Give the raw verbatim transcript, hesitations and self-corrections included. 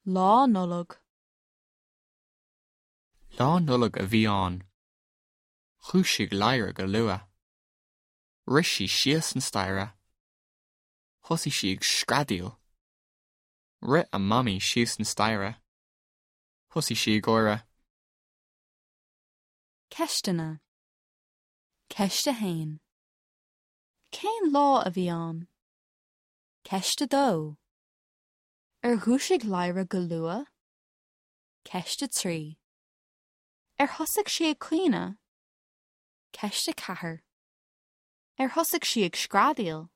Lá nullag. Lá nullag a bhí ann. Chúisig leire go lua. Rishi sias an staire. Thosaigh siag scradaíl. Rit a mammy sias an staire. Thosaigh siag óire. Ceistena. Ceiste hain. Cén lá a bhí ann? Ceiste dó. Ar thuaisig leire go lua? Ceiste trí. Ar thosaigh siag cuine? Ceiste cathair. Ar thosaigh siag scradaíl?